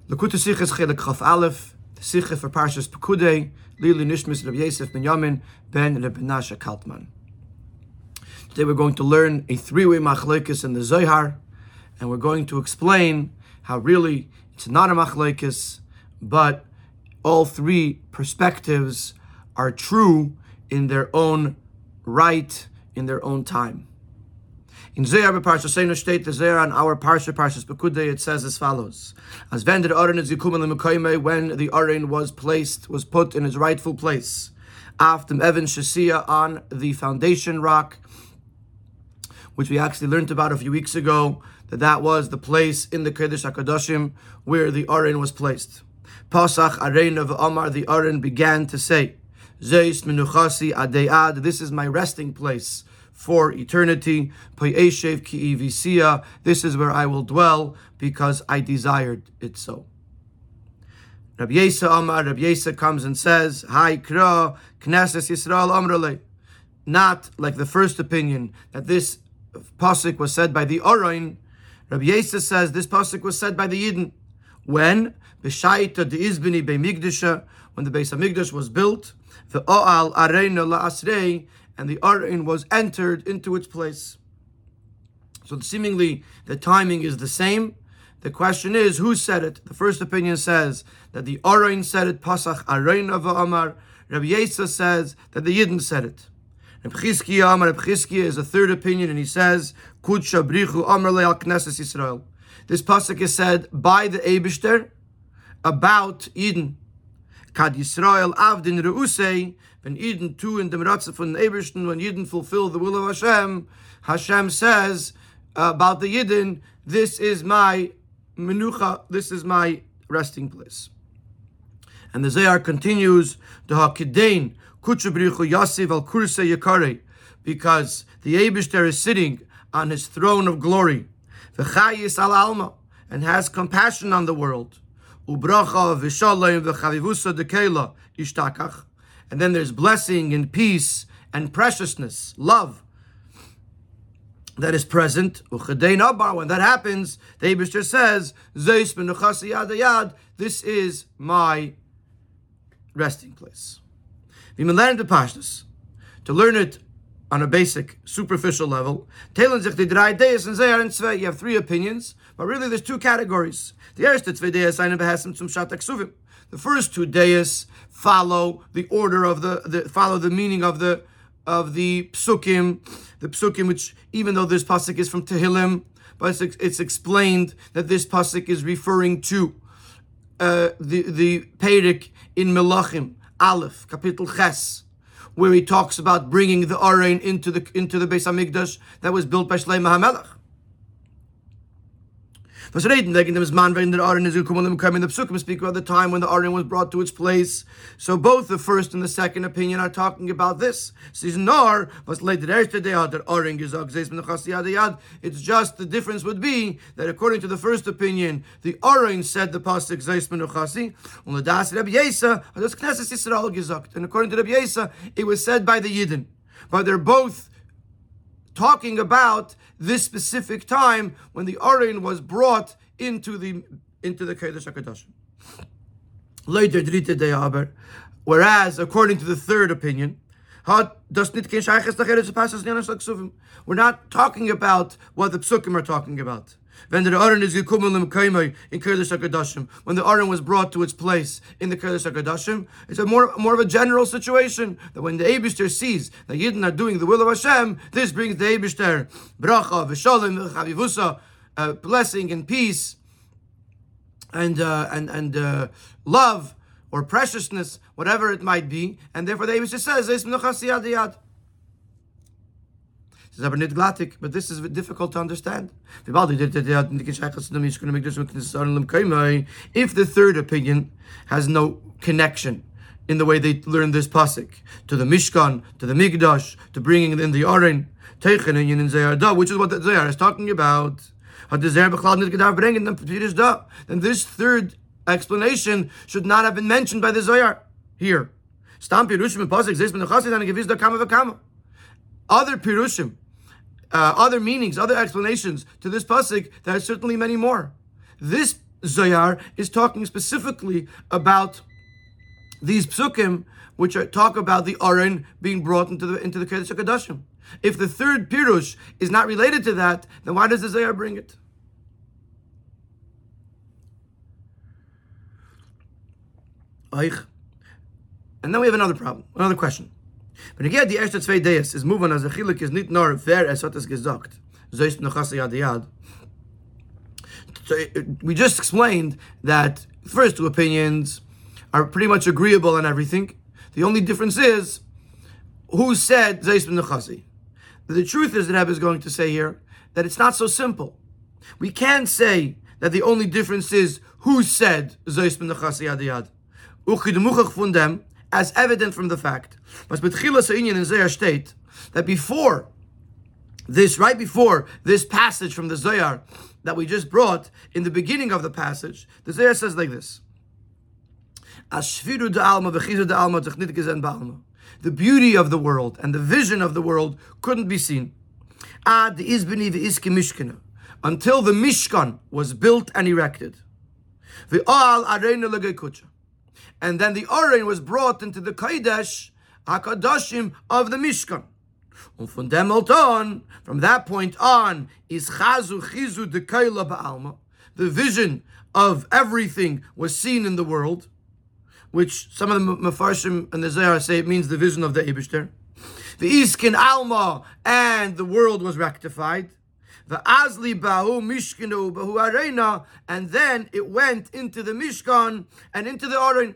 L'Kutei Sichos Chelik Chaf Aleph, the Sicha for Parshas Pekudei, Lili Nishmas Rabbi Yosef ben Yamin ben Rabbi Menashe Kaltman. Today we're going to learn a three-way machlokes in the Zohar, and we're going to explain how really it's not a machlokes, but all three perspectives are true in their own right, in their own time. In Zohar b'Parshas state the Zohar on our Parsha, Parshas Pekudei, it says as follows: As when the Aron is yikumen l'mekoymei, when the Aron was put in his rightful place, after Evan Shasiya, on the foundation rock, which we actually learned about a few weeks ago, that was the place in the Kodesh HaKadoshim where the Aron was placed. Pasach Arein of Amar, the Aron began to say, Zeis menuchasi adei ad, this is my resting place for eternity. Poyeshev ki ivisiya, this is where I will dwell because I desired it so. Rabbi Yesa Amar, Rabbi Yesa comes and says, Hai kra Knesses Yisrael Amrale. Not like the first opinion that this pasuk was said by the Aron. Rabbi Yesa says this pasuk was said by the Yidden. When? B'shaita de'izbini be'migdasha, when the Beis HaMikdash was built, the O'al Areina la'asrei, and the Aron was entered into its place. So seemingly the timing is the same. The question is, who said it? The first opinion says that the Aron said it, Pasach Areina v'Amar. Rabbi Yesa says that the Yidden said it. Rabbi Chizkiya Amar, Rabbi Chizkiya is a third opinion, and he says, Kudsha brichu Amar le'al Knesses Yisrael. This pasuk is said by the Eibishter about Eden. Kad Yisrael avdin reusei, when Eden too in the Meratzah von Eibishter, when Eden fulfill the will of Hashem, Hashem says about the Yidden, this is my menucha, this is my resting place. And the Zohar continues, D'hakidein kudsha brichu yasiv al kursei yakare, because the Eibishter is sitting on his throne of glory, v'chayis al alma, and has compassion on the world, ubracha v'shalom v'chavivusa dekela ishtakach, and then there's blessing and peace and preciousness, love that is present. Uchedein abar, when that happens, the Eibishter says, Zeis menuchasi yad yad, this is my resting place. We learn the Pashtus. To learn it on a basic, superficial level, you have three opinions, but really there's two categories. The first two deis follow the order of follow the meaning of the psukim, which even though this pasuk is from Tehillim, but it's explained that this pasuk is referring to the Perek in Melachim Aleph, Kapitel Ches, where he talks about bringing the Aron into the Beis HaMikdash that was built by Shlomo HaMelech. The Psukim speak about the time when the Aron was brought to its place. So both the first and the second opinion are talking about this. It's just the difference would be that according to the first opinion, the Aron said the pasuk Zeis Menuchasi, and according to Rabbi Yesa, it was said by the Yidden. But they're both talking about this specific time when the Aron was brought into the Kodesh HaKadoshim. Whereas, according to the third opinion, we're not talking about what the Psukim are talking about. When the Aron is yikumen l'mekoymei in Kodesh HaKadoshim, when the Aron was brought to its place in the Kodesh HaKadoshim, it's a more of a general situation that when the Eibishter sees that Yidden are doing the will of Hashem, this brings the Eibishter bracha v'shalom v'chavivusa, blessing and peace and love or preciousness, whatever it might be, and therefore the Eibishter says Zeis menuchasi yad yad. But this is difficult to understand. If the third opinion has no connection in the way they learn this pasuk to the Mishkan, to the Mikdash, to bringing in the Aron, which is what the Zohar is talking about, then this third explanation should not have been mentioned by the Zohar here. Other pirushim, other meanings, other explanations to this pasuk, there are certainly many more. This Zohar is talking specifically about these psukim, which talk about the Aron being brought into the Kodesh HaKodashim. If the third pirush is not related to that, then why does the Zohar bring it? And then we have another problem, another question. When you get the erste zwei Deis, is moving as a chilik is nicht nur wer es hat es gesagt. So ist noch yad yad. So we just explained that the first two opinions are pretty much agreeable on everything. The only difference is who said Zeis ben Nechasi. The truth is that Rebbe is going to say here that it's not so simple. We can't say that the only difference is who said Zeis ben Nechasi yad yad. Uchidemuchach von dem, as evident from the fact, but betchilas ha'inyan in Zohar state that before this, right before this passage from the Zohar that we just brought in the beginning of the passage, the Zohar says like this: the beauty of the world and the vision of the world couldn't be seen until the Mishkan was built and erected. And then the Aron was brought into the Kodesh HaKadoshim of the Mishkan. From that point on, is Chazu Chizu de Kaila Ba'alma. The vision of everything was seen in the world, which some of the Mefarshim and the Zohar say it means the vision of the Eibishter. The Iskin Alma, and the world was rectified. The Azli Bahu Mishkinu Bahu Arena, and then it went into the Mishkan and into the Aron.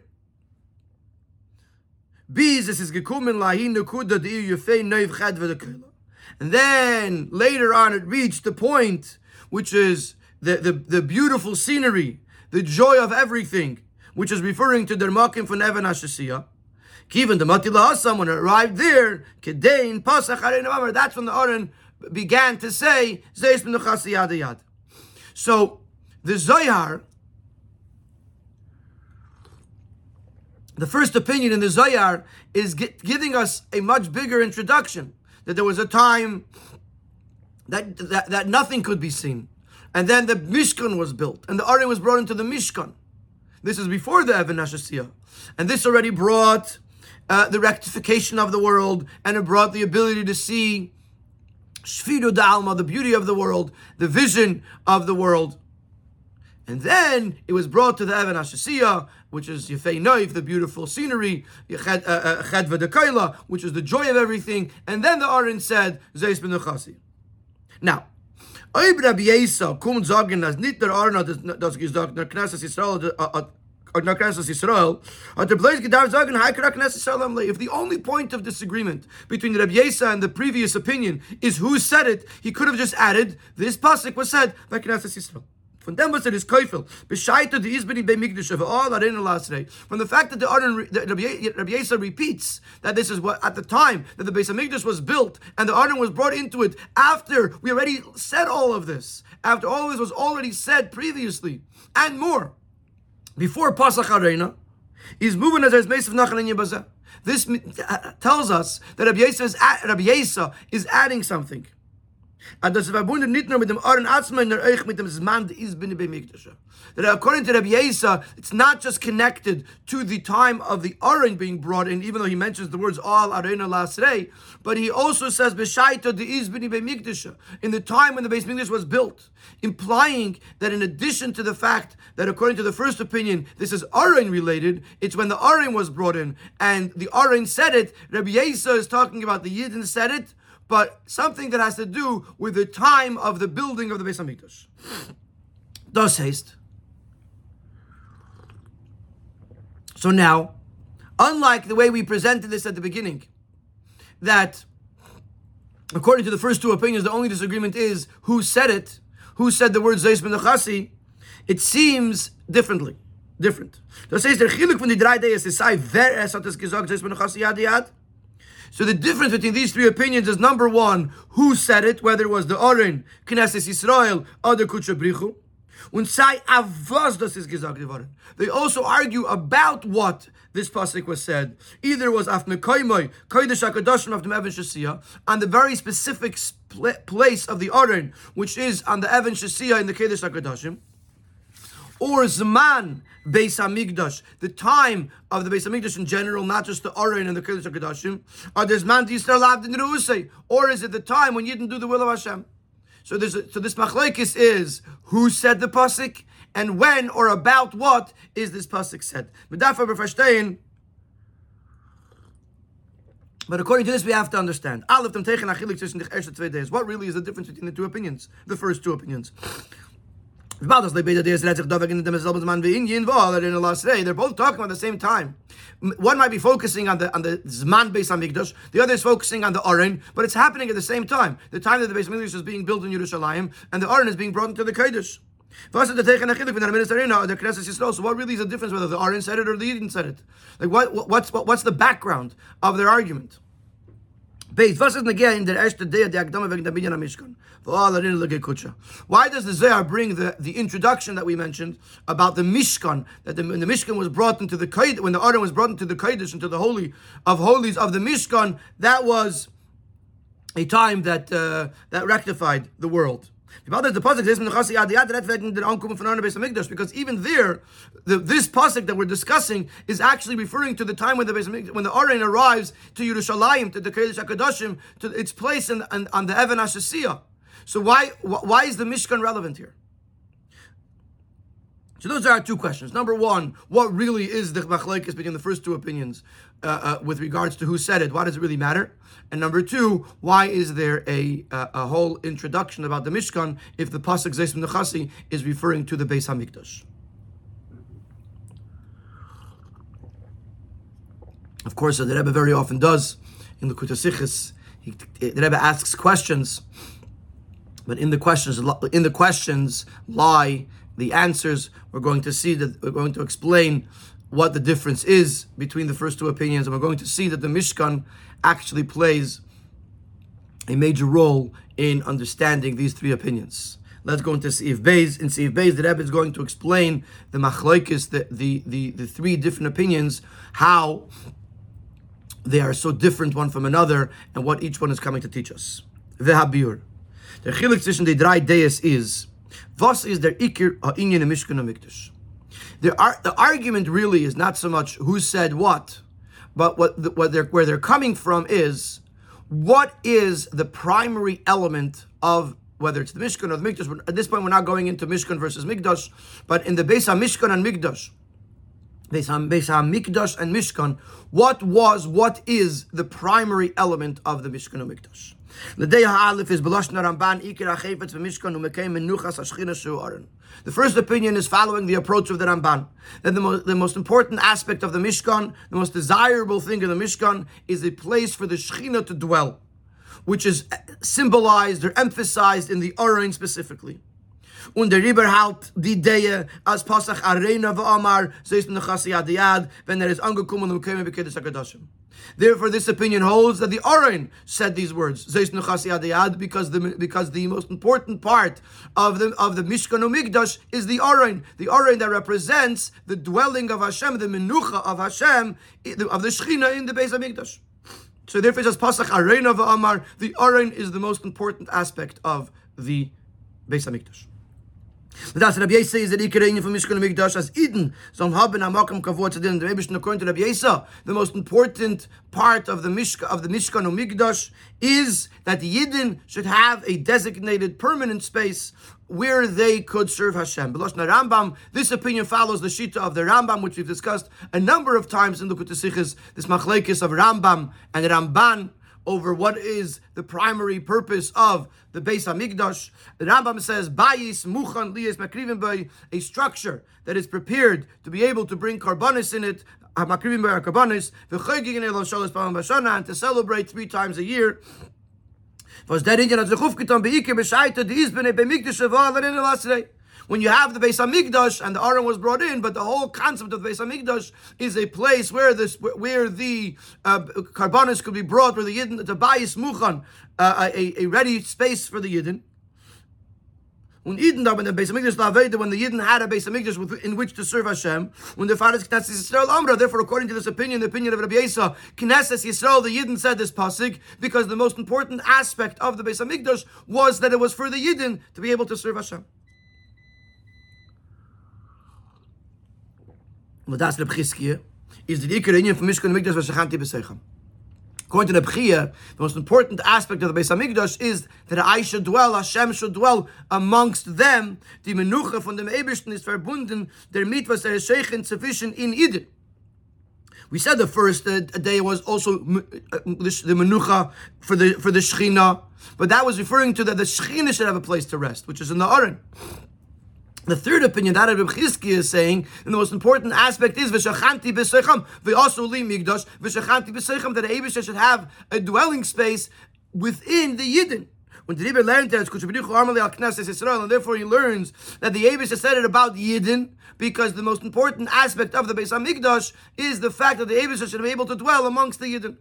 And then later on it reached the point which is the beautiful scenery, the joy of everything, which is referring to the Makim von Even HaShasiyah. Even the Matila Hasam, when it arrived there, Kedein Pasach Harein Amar, that's when the Aron began to say Zeis ben Nechasi yad yad. So the Zohar, the first opinion in the Zohar is giving us a much bigger introduction, that there was a time that nothing could be seen. And then the Mishkan was built, and the Aron was brought into the Mishkan. This is before the Even HaShasiyah. And this already brought the rectification of the world, and it brought the ability to see Shfiru Da'alma, the beauty of the world, the vision of the world. And then it was brought to the Even HaShasiyah, which is Yefei Noif, the beautiful scenery, Chedva de Kaila, which is the joy of everything. And then the Aron said, Zeis ben Nechasi. Now, Oib Rabbi Yesa kommt sagen, dass nicht der Aron hat das gesagt, der Knesset Yisrael, or Knesset Yisrael, hat der Bleis gedacht sagen, Haikra Knesset Yisrael. If the only point of disagreement between Rabbi Yesa and the previous opinion is who said it, he could have just added, this pasuk was said by Knesset Yisrael. From them was it is koifel. B'shaita the izbini be'mikdash of all that in the last day. From the fact that the Aron, Rabbi Yesa repeats that this is what at the time that the Beis Hamikdash was built and the Aron was brought into it after we already said all of this, after all of this was already said previously and more before Pasach Harena, is moving as Mesav Nachal and Yebazeh. This tells us that Rabbi Yesa is adding something. That according to Rabbi Yesa, it's not just connected to the time of the Aron being brought in, even though he mentions the words Al Arena Lasrei, but he also says B'shaita the Izbini Be'mikdasha, in the time when the Beis Mikdash was built, implying that in addition to the fact that according to the first opinion, this is Aron related, it's when the Aron was brought in, and the Aron said it, Rabbi Yesa is talking about the Yidden said it, but something that has to do with the time of the building of the Beis Hamikdash. Das heißt, so now, unlike the way we presented this at the beginning, that according to the first two opinions, the only disagreement is who said it, who said the word Zeis ben Nechasi, it seems different. Das heißt, der Chiluk von die drei Deis ist sei, wer es hat es gesagt, Zeis ben Nechasi yad yad. So the difference between these three opinions is, number one, who said it, whether it was the Aron, Knesset Yisrael, or the Kutsha Brichu. Und sei avos das ist gesagt geworden. They also argue about what this pasuk was said. Either it was af mekoymoi, kodesh hakadoshim of the Even HaShasiyah, on the very specific place of the Aron, which is on the Even HaShasiyah in the Kodesh hakadoshim, or Zman Beis Hamikdash, the time of the Beis Hamikdash in general, not just the Aron and the Kodesh HaKodashim, or there's Man Yisrael Avdin Reusei, or is it the time when you didn't do the will of Hashem? So this machlekes is who said the pasuk and when or about what is this pasuk said. But according to this, we have to understand. What really is the difference between the two opinions? The first two opinions. They're both talking about the same time. One might be focusing on the Zman Beis Hamikdash, the other is focusing on the Aron, but it's happening at the same time. The time that the Beis Hamikdash is being built in Yerushalayim, and the Aron is being brought into the Kodesh. So what really is the difference whether the Aron said it or the Yidden said it? Like what's the background of their argument? Why does the Zohar bring the introduction that we mentioned about the Mishkan, that when the Mishkan was brought into the Kodesh, when the Aron was brought into the Kodesh, into the Holy of Holies of the Mishkan, that was a time that rectified the world. Because even there, this pasuk that we're discussing is actually referring to the time when the Aron arrives to Yerushalayim, to the Kodesh HaKodashim, to its place on the Even HaShasiyah. So why is the Mishkan relevant here? So those are our two questions. Number one, what really is the machlekes between the first two opinions with regards to who said it? Why does it really matter? And number two, why is there a whole introduction about the Mishkan if the pasuk Zeis Nechasi is referring to the Beis Hamikdash? Of course, the Rebbe very often does in the Likutei Sichos. The Rebbe asks questions, but in the questions lie the answers. We're going to see that we're going to explain what the difference is between the first two opinions, and we're going to see that the Mishkan actually plays a major role in understanding these three opinions. Let's go into Seif Beis. In Seif Beis, the Rebbe is going to explain the machlokes, the three different opinions, how they are so different one from another, and what each one is coming to teach us. Ve'habir. The chiluk zwischen the drei Deis is, was is der Iker ha'inyan Mishkan HaMikdash? The argument really is not so much who said what, but where they're coming from is, what is the primary element of, whether it's the Mishkan or the Mikdash. At this point, we're not going into Mishkan versus Mikdash, but in the Beis HaMishkan and Mikdash, Beis HaMikdash and Mishkan, what is the primary element of the Mishkan and Mikdash? The first opinion is following the approach of the Ramban. That the most important aspect of the Mishkan, the most desirable thing in the Mishkan, is a place for the Shekhinah to dwell, which is symbolized or emphasized in the Aron specifically. Und der Riber halt die Idee als Pasach Arena v'Amar Zeis Nechasi Adiyad when there is angekommen und bekämen bekedes HaKodashim. Therefore, this opinion holds that the Aron said these words, Zeis Nechasi Adiyad, because the most important part of the Mishkan Umikdash is the Aron that represents the dwelling of Hashem, the Menucha of Hashem, of the Shechina in the Beis HaMikdash. So therefore, it says Pasach Arena v'Amar, the Aron is the most important aspect of the Beis HaMikdash. Das Rabbi Yesa is the Ikar from Mishkan Mikdash as Eden. So haben am Makam Kavod Tzedin. The Rebbe according to Rabbi Yesa, the most important part of the Mishkan Mikdash is that the Yidden should have a designated permanent space where they could serve Hashem. Beloshna Rambam, this opinion follows the Shita of the Rambam, which we've discussed a number of times in the Likutei Sichos, this machlekes of Rambam and Ramban over what is the primary purpose of the Beis HaMikdash. The Rambam says, Bayis Muchan Liyas Makrivim Bay, a structure that is prepared to be able to bring karbanis in it, Makrivim Bay karbanis, and to celebrate 3 times a year. When you have the Beis HaMikdash and the Aron was brought in, but the whole concept of the Beis HaMikdash is a place where the karbanos could be brought, where the Yidden, the Bayis Muchan, a ready space for the Yidden. When the Yidden had a Beis HaMikdash in which to serve Hashem, when the fathers Knesset Yisrael Amra, therefore according to this opinion, the opinion of Rabbi Yesa, Knesset Yisrael, the Yidden said this pasuk because the most important aspect of the Beis HaMikdash was that it was for the Yidden to be able to serve Hashem. Well, that's the B'chizkiya, is the Ikar Inyan from Mishkan Mikdash v'Shechanti b'Seichem. According to the B'chia, the most important aspect of the Beis HaMikdash is that Hashem should dwell amongst them. Die Menucha von dem Eibishten ist verbunden, der Mitvas Sheichen sufficient in Eden. We said the first day was also the Menucha for the Shechina, but that was referring to that the Shechina should have a place to rest, which is in the Aron. The third opinion, that of Reb Chizkiya, is saying, and the most important aspect is v'shachanti b'seichem v'asu li migdash v'shachanti b'seichem, that the Eibusha should have a dwelling space within the Yidden. When the Rebbe learned that, and therefore he learns that the Eibusha said it about Yidden, because the most important aspect of the Beis HaMikdash is the fact that the Eibusha should be able to dwell amongst the Yidden.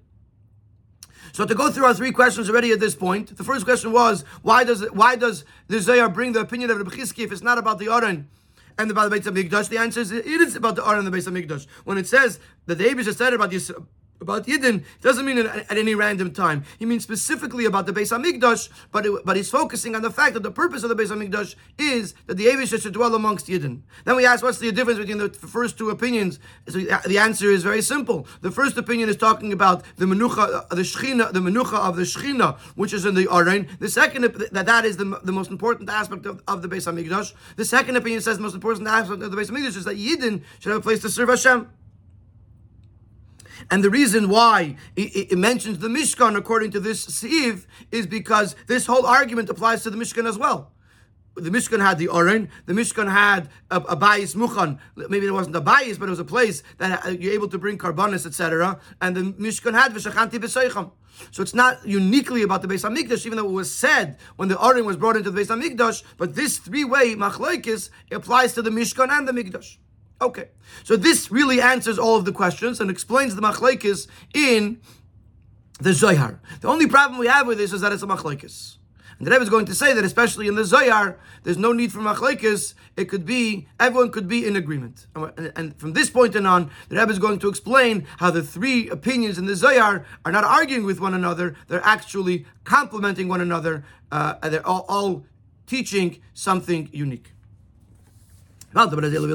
So to go through our three questions already at this point, the first question was, why does the Zohar bring the opinion of Reb Chizkiya if it's not about the Aron and about the Beis HaMikdash? The answer is, it is about the Aron and the Beis HaMikdash. When it says that the Eibusha said about Yidden, it doesn't mean at any random time. He means specifically about the Beis HaMikdash, but he's focusing on the fact that the purpose of the Beis HaMikdash is that the Eibusha should dwell amongst Yidden. Then we ask, what's the difference between the first two opinions? So the answer is very simple. The first opinion is talking about the Menucha, the Menucha of the Shechina, which is in the Aron. The second, that is the most important aspect of the Beis HaMikdash. The second opinion says the most important aspect of the Beis HaMikdash is that Yidden should have a place to serve Hashem. And the reason why it mentions the Mishkan according to this Seif is because this whole argument applies to the Mishkan as well. The Mishkan had the Aron, the Mishkan had a bayis muchan. Maybe it wasn't a bayis, but it was a place that you're able to bring karbanis, etc. And the Mishkan had v'shachanti b'seichem. So it's not uniquely about the Beis HaMikdash, even though it was said when the Aron was brought into the Beis HaMikdash, but this three-way machlokes applies to the Mishkan and the Mikdash. Okay, so this really answers all of the questions and explains the machlokes in the Zohar. The only problem we have with this is that it's a machlokes. And the Rebbe is going to say that especially in the Zohar, there's no need for machlokes. Everyone could be in agreement. And from this point on, the Rebbe is going to explain how the three opinions in the Zohar are not arguing with one another, they're actually complementing one another, and they're all teaching something unique. Since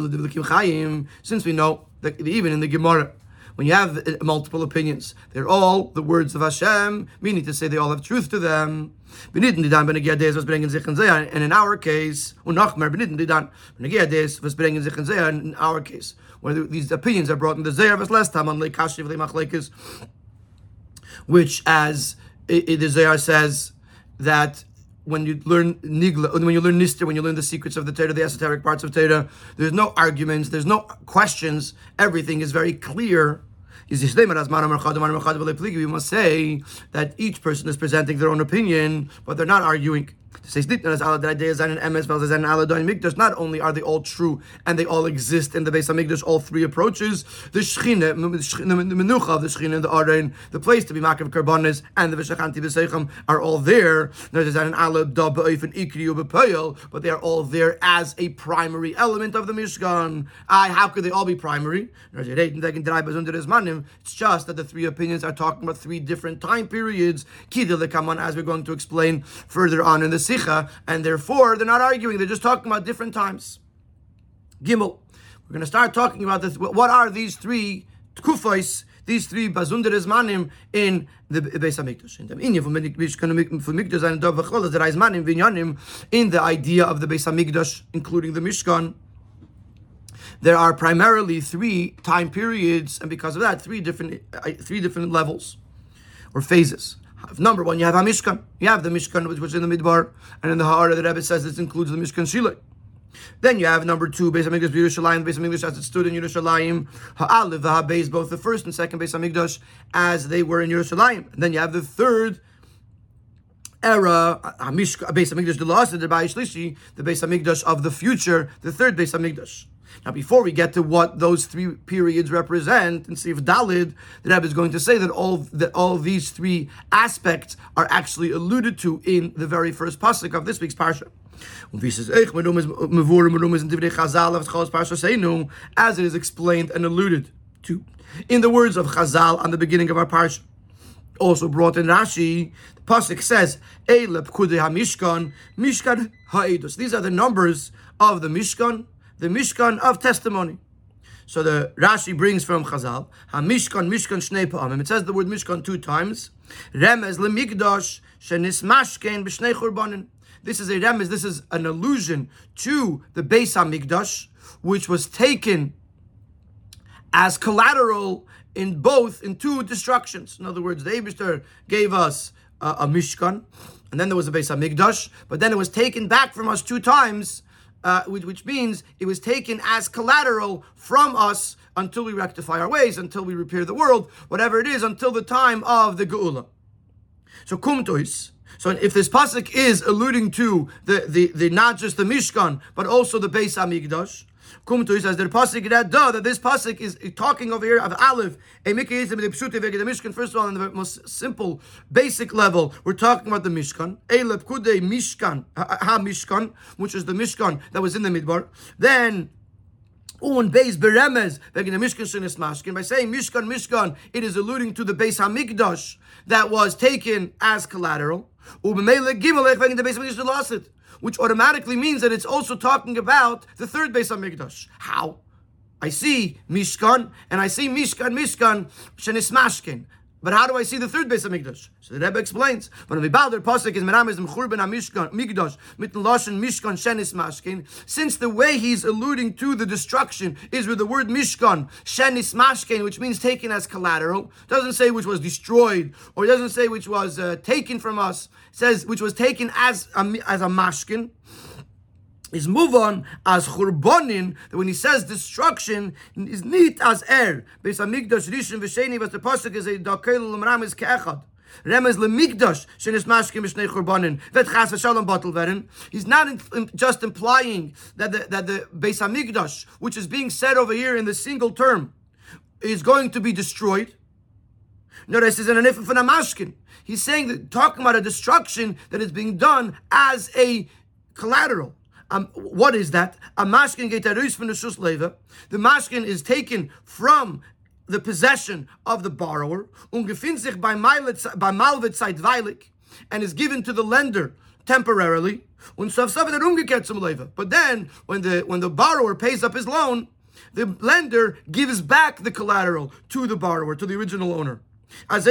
we know that even in the Gemara, when you have multiple opinions, they're all the words of Hashem, meaning to say they all have truth to them. And in our case, in our case, where these opinions are brought in the Zohar as last time on Leikashiv Leimachlekes, which as the Zohar says that when you learn Nigla, when you learn Nister, when you learn the secrets of the Torah, the esoteric parts of Torah, there's no arguments, there's no questions, everything is very clear. We must say that each person is presenting their own opinion, but they're not arguing. Not only are they all true and they all exist in the Beis HaMikdash, all three approaches, the Shechina, the Menucha of the Shechina and the Aron, the place to be Makav Karbanis, and the V'shachanti B'seichem are all there. But they are all there as a primary element of the Mishkan. How could they all be primary? It's just that the three opinions are talking about three different time periods, as we're going to explain further on in the Sicha, and therefore they're not arguing, they're just talking about different times. Gimel, we're going to start talking about this. What are these three tkufos, these three bazunder zmanim in the Beis HaMikdash? In the idea of the Beis HaMikdash, including the Mishkan, there are primarily three time periods, and because of that, three different levels or phases. Number one, you have HaMishkan. You have the Mishkan, which was in the Midbar, and in the Ha'ara, the Rebbe says this includes the Mishkan Shilai. Then you have number two, Beis HaMikdash Yerushalayim, Beis HaMikdash as it stood in Yerushalayim, Ha'alev, the Ha'beis, both the first and second Beis HaMikdash as they were in Yerushalayim. And then you have the third era, Beis HaMikdash D'La'aseh, the Beis Shlishi, the Beis HaMikdash of the future, the third Beis HaMikdash. Now, before we get to what those three periods represent, and see if Dalid, the Rebbe is going to say that all these three aspects are actually alluded to in the very first pasuk of this week's parsha. As it is explained and alluded to in the words of Chazal on the beginning of our parsha. Also brought in Rashi, the pasuk says, Eile Pkudei HaMishkan, Mishkan Ha'edus. These are the numbers of the Mishkan of testimony. So the Rashi brings from Chazal, HaMishkan, Mishkan Shnei Pa'amim. It says the word Mishkan 2 times. Remez leMikdash shenismashken b'shnei churbanin. This is a remez, this is an allusion to the Beis HaMikdash, which was taken as collateral in two destructions. In other words, the Eibishter gave us a Mishkan, and then there was a Beis HaMikdash, but then it was taken back from us 2 times, which means it was taken as collateral from us until we rectify our ways, until we repair the world, whatever it is, until the time of the Geula. So kumtois. So if this pasuk is alluding to the not just the Mishkan, but also the Beis HaMikdash, kumtois, as the pasuk that this pasuk is talking over here of Aleph, a Mishkan. First of all, on the most simple, basic level, we're talking about the Mishkan, Elep Kudei Mishkan, Ha-Mishkan, which is the Mishkan that was in the Midbar. Then Un Beis Beremez, wegen the Mishkan Shenis Mashkin. By saying Mishkan, it is alluding to the Beis HaMikdash that was taken as collateral. Ubemele Gimelech wegen the Beis HaMikdash Lasit, which automatically means that it's also talking about the third Beis HaMikdash. How? I see Mishkan, and I see Mishkan Shenis Mashkin. But how do I see the third Beis HaMikdash? So the Rebbe explains. When we bow, the pasuk is Meramez Mechurban HaMishkan Mikdash mit Lashon Mishkan Shenis Mashkin. Since the way he's alluding to the destruction is with the word Mishkan Shenis Mashkin, which means taken as collateral. Doesn't say which was destroyed, or it doesn't say which was taken from us. It says which was taken as a mashkin. Is move on as churbanin, that when he says destruction is neat as Beis HaMikdash rishon v'sheni, but the pasuk is a dakel l'mramis ke'echad. Remez leMikdash shenis mashkin b'shnei churbanin vet chas v'shalom batel veren. He's not just implying that the Beis HaMikdash, which is being said over here in the single term, is going to be destroyed. No, this is an anifim from a mashkin. He's saying that, talking about a destruction that is being done as a collateral. What is that? A mashkin geht heraus von der Schussleive. The mashkin is taken from the possession of the borrower, und gefindt sich bei Malvet zeitweilig, and is given to the lender temporarily. Und so der umgekehrt zum Leive. But then, when the borrower pays up his loan, the lender gives back the collateral to the borrower, to the original owner. As the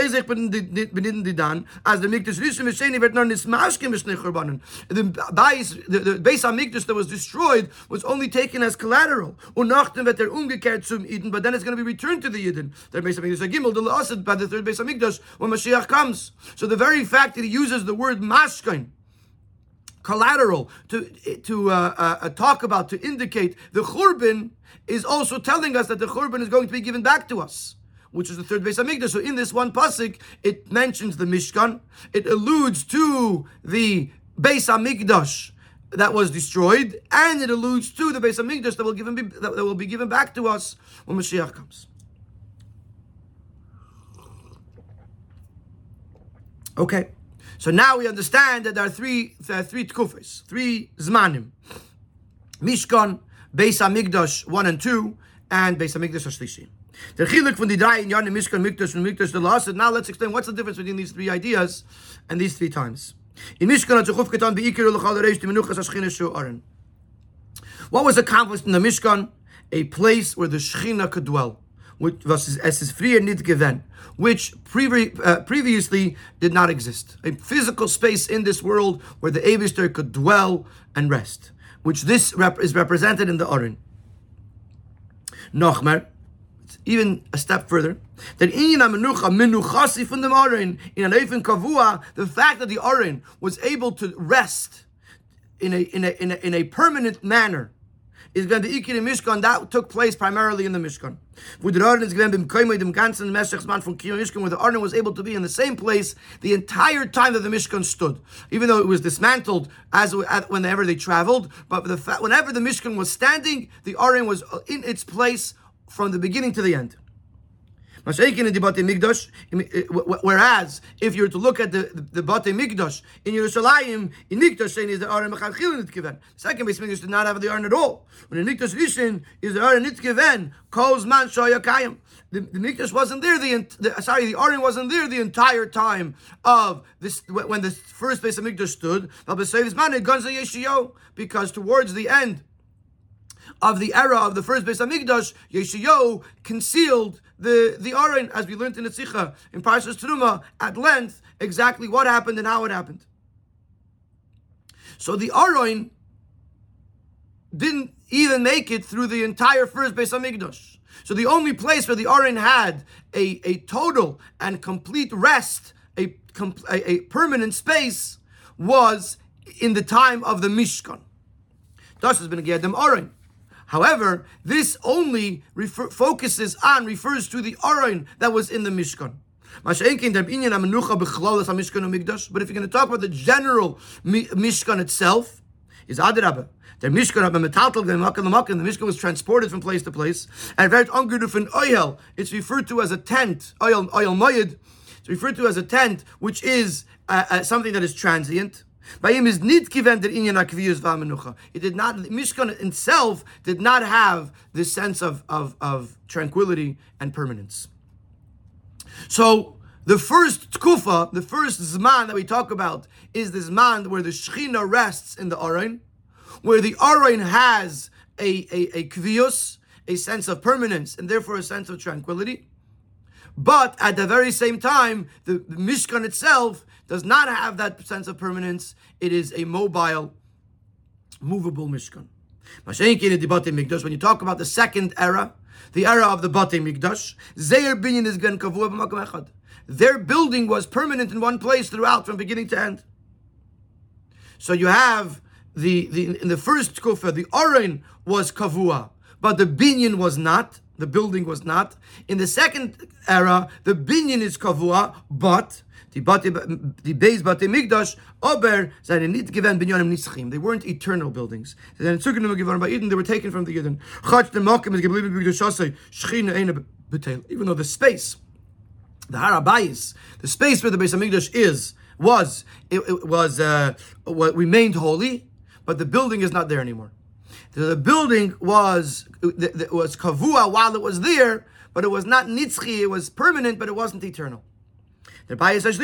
Mikdash Rishon v'Sheni wird nur nismashkin b'shnei churbanin. The Beis HaMikdash that was destroyed was only taken as collateral. Und nachdem wird umgekehrt zum Eden, but then it's going to be returned to the Eden. The Beis HaMikdash Gimel, the La'asid, by the third Beis HaMikdash when Mashiach comes. So the very fact that he uses the word mashkin, collateral, to talk about, to indicate the churban, is also telling us that the churban is going to be given back to us, which is the third Beis HaMikdash. So in this one pasuk, it mentions the Mishkan. It alludes to the Beis HaMikdash that was destroyed, and it alludes to the Beis HaMikdash that will be given back to us when Mashiach comes. Okay, so now we understand that there are three tkufos, 3 zmanim: Mishkan, Beis HaMikdash 1 and 2, and Beis HaMikdash HaShlishi. The chiluk from the drei in Yarnim Mishkan Mikdash and Mikdash the last. Now let's explain what's the difference between these 3 ideas and these 3 times. In Mishkan what was accomplished in the Mishkan? A place where the Shechina could dwell, which was as is free and given, which previously did not exist. A physical space in this world where the Eibishter could dwell and rest, which this is represented in the Aron. Nochmer, even a step further, that in a menuchasi from the Aron, in an Eifen Kavua, the fact that the Aron was able to rest in a permanent manner is going to be Ikir Mishkan. That took place primarily in the Mishkan. Where the Aron was able to be in the same place the entire time that the Mishkan stood, even though it was dismantled whenever they traveled. But whenever the Mishkan was standing, the Aron was in its place from the beginning to the end. Whereas, if you were to look at the Batei Mikdash in Yerushalayim, in Mikdash is the Aron Mechadchil Nitkiven. Second Beis Mikdash did not have the Aron at all. When in Mikdash Rishon is the Aron Nitkiven, Kol Zman Shoya Kayim. The Mikdash wasn't there. The Aron wasn't there the entire time of this when the first Beis Mikdash stood. Because towards the end of the era of the first Beis Hamikdash, Yeshayahu concealed the Aron, as we learned in the Tzicha in Parshas Teruma at length, exactly what happened and how it happened. So the Aron didn't even make it through the entire first Beis Hamikdash. So the only place where the Aron had a total and complete rest, a permanent space, was in the time of the Mishkan. Thus has been a Gedem Aron. However, this only refers to the Aron that was in the Mishkan. But if you're going to talk about the general Mishkan itself, is Adrabah. The Mishkan was transported from place to place, and it's referred to as a tent. Oyel Moyed. It's referred to as a tent, which is something that is transient. It did not. The Mishkan itself did not have this sense of tranquility and permanence. So the first tkufa, the first zman that we talk about, is the zman where the Shechina rests in the Aron, where the Aron has a kvius, a sense of permanence, and therefore a sense of tranquility. But at the very same time, the Mishkan itself does not have that sense of permanence. It is a mobile, movable Mishkan. When you talk about the second era, the era of the Batei Mikdash, Zeir Binyan is gen kavua b'makom echad. Their building was permanent in one place throughout, from beginning to end. So you have in the first kufa, the Aron was kavua, but the binyan was not. The building was not. In the second era, the binyan is kavua, but the Beis Batei Mikdash ober seine nicht given binyanim nitzchim. They weren't eternal buildings. They were taken from the Yidden. Even though the space, the Harabayis, the space where the Beis Hamikdash remained holy, but the building is not there anymore. The building was kavua while it was there, but it was not nitzchi. It was permanent, but it wasn't eternal. And then the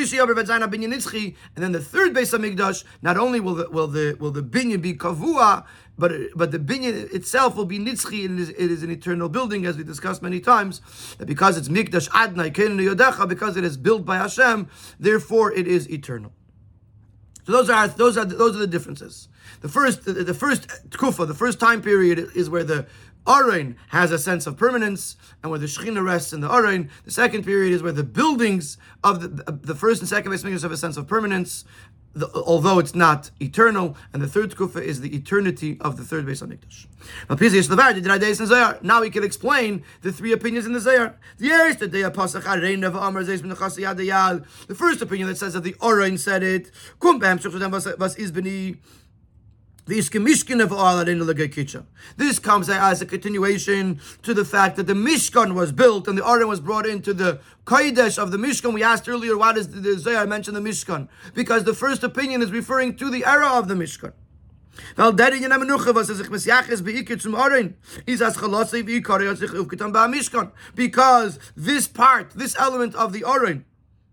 third Beis Hamikdash, not only will the binyan be kavua, but the binyan itself will be nitzchi, and it is an eternal building, as we discussed many times. That because it's mikdash adnai keinu yodecha, because it is built by Hashem, therefore it is eternal. So those are the differences. The first tkufa, the first time period, is where the Aron has a sense of permanence, and where the Shechina rests in the Aron. The second period is where the buildings of the first and second Beis Hamikdash have a sense of permanence, although it's not eternal. And the third tkufa is the eternity of the third Beis Hamikdash. Now we can explain the three opinions in the Zohar. The first opinion that says that the Aron said it. This comes as a continuation to the fact that the Mishkan was built and the Aron was brought into the Kodesh of the Mishkan. We asked earlier, why does the Zohar mention the Mishkan? Because the first opinion is referring to the era of the Mishkan. Because this element of the Aron,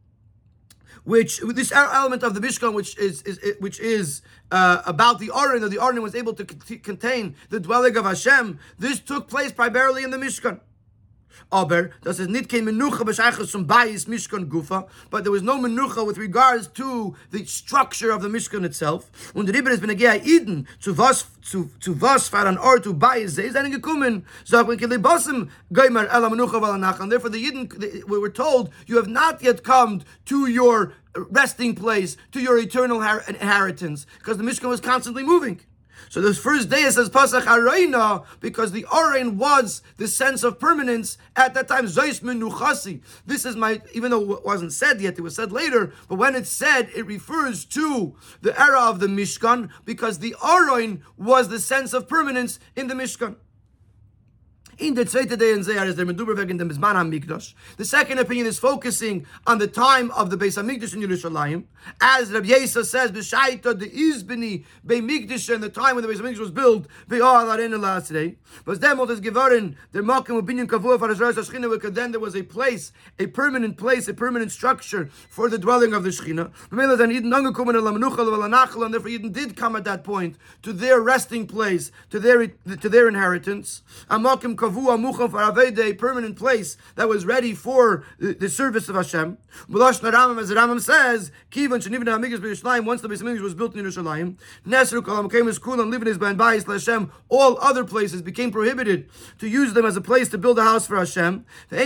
this element of the Mishkan, which is about the Aron, that the Aron was able to contain the dwelling of Hashem, this took place primarily in the Mishkan. Aber das ist nicht kein Menucha b'shaychus zum Bayis Mishkan Gufa, but there was no Menucha with regards to the structure of the Mishkan itself. Und der Rebbe ist benegea Eden zu was fahren Or to Bayis ze ist einen gekommen. Sag wenn kele Basim geimer ela Menucha valanach. And therefore the Eden, we were told, you have not yet come to your resting place, to your eternal inheritance, because the Mishkan was constantly moving. So this first day it says Pasach Arayna, because the Aron was the sense of permanence at that time. Zois Menuchasi. This is even though it wasn't said yet, it was said later, but when it's said, it refers to the era of the Mishkan, because the Aron was the sense of permanence in the Mishkan. In the zweite day in Zayar is der Meduber wegen dem Zman HaMikdash. The second opinion is focusing on the time of the Beis HaMikdash in Yerushalayim. As Rabbi Yesa says, B'shaita de Izbini Bei Mikdash, in the time when the Beis HaMikdash was built, V'yah Alarenu last day. But then what is Gevarin, der Mokim Ubinyan Kavua for Azrael Shechina, then there was a place, a permanent structure for the dwelling of the Shechina. And therefore Yidden did come at that point to their resting place, to their inheritance. A permanent place that was ready for the service of Hashem. As the Rambam says, once the Beis HaMikdash was built in Yerushalayim, all other places became prohibited to use them as a place to build a house for Hashem.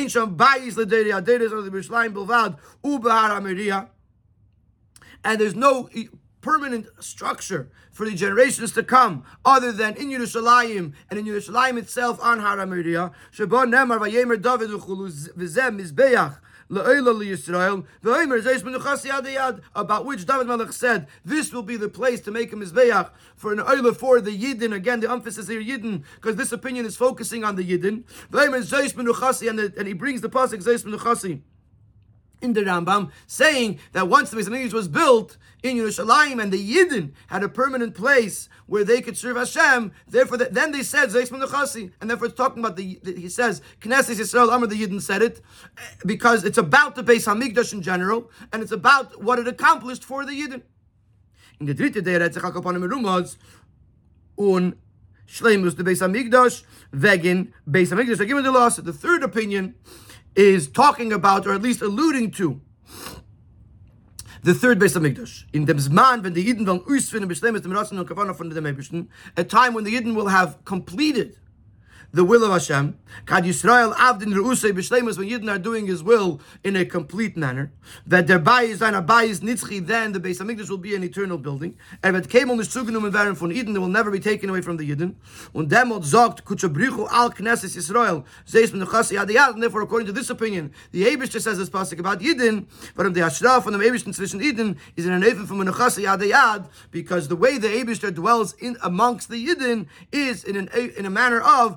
And there's no permanent structure for the generations to come, other than in Yerushalayim, and in Yerushalayim itself on Har HaMoriah, Shebo Nemar Vayemer David v'zem Mizbeach Le'olah LeYisrael v'Omer Zeis Menuchas Yad Yad, about which David Melech said, this will be the place to make a Mizbeach for an oilah for the Yidden. Again, the emphasis here Yidden, because this opinion is focusing on the Yidden. V'Omer Zeis Menuchasi, and he brings the pasuk Zeis Menuchasi in the Rambam, saying that once the Beis HaMikdash was built in Yerushalayim and the Yidden had a permanent place where they could serve Hashem, therefore then they said Zeis Menuchasi, and therefore it's talking about he says Knesset Yisrael Amar, the Yidden said it, because it's about the Beis HaMikdash in general, and it's about what it accomplished for the Yidden. In the dritte day, Retzach HaKapanim Merumaz un Shleimus the Beis HaMikdash wegen Beis HaMikdash. The third opinion is talking about, or at least alluding to, the third Beis HaMikdash. In dem Zman, when the Yidden will usfinden b'shleimus dem Ratzon und Kavanah von dem Eibishten, a time when the Yidden will have completed the will of Hashem. Kad Yisrael avdin reusei b'shleimus, when Yidden are doing His will in a complete manner. That der bayis ein abayis nitzchi, then the Beis HaMikdash will be an eternal building. And that kemol nicht zugenommen werden von Yidden, they will never be taken away from the Yidden. Und demot sagt kutchabrichu al Knesset Yisrael zeis menuchasi ad yad. And therefore, according to this opinion, the Eibishter says this pasuk about Yidden, but the Ashraf von dem Eibishter zwischen Yidden is in a neven from menuchasi ad yad, because the way the Eibishter dwells in amongst the Yidden is in a manner of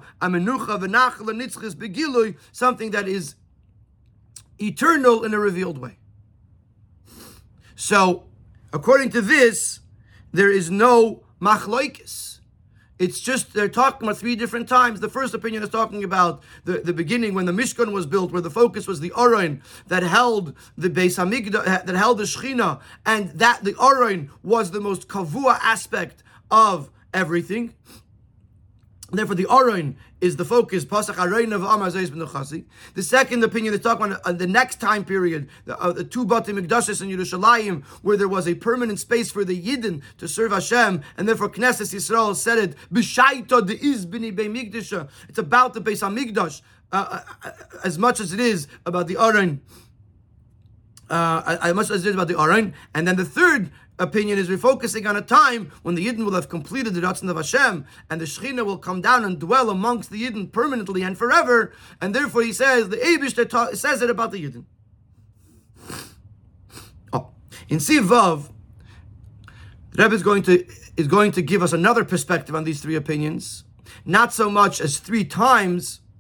something that is eternal in a revealed way. So, according to this, there is no machloikis. It's just, they're talking about three different times. The first opinion is talking about the beginning when the Mishkan was built, where the focus was the Aron that held the Beis HaMikdash, that held the Shechina, and that the Aron was the most kavua aspect of everything. Therefore, the Aron is the focus. Pasach Aron of Amar Zeis Menuchasi. The second opinion is talking about the next time period, the two Bati Mikdashis in Yerushalayim, where there was a permanent space for the Yidden to serve Hashem, and therefore Knesset Yisrael said it, B'shaita de Izbini Bei Mikdasha. It's about the Beis HaMikdash as much as it is about the Aron. As much as it is about the Aron. And then the third opinion is refocusing on a time when the Yidden will have completed the Ratzon of Hashem, and the Shechina will come down and dwell amongst the Yidden permanently and forever, and therefore he says, the Eibishter says it about the Yidden. In Sivav, the Rebbe is going to give us another perspective on these three opinions, not so much as three time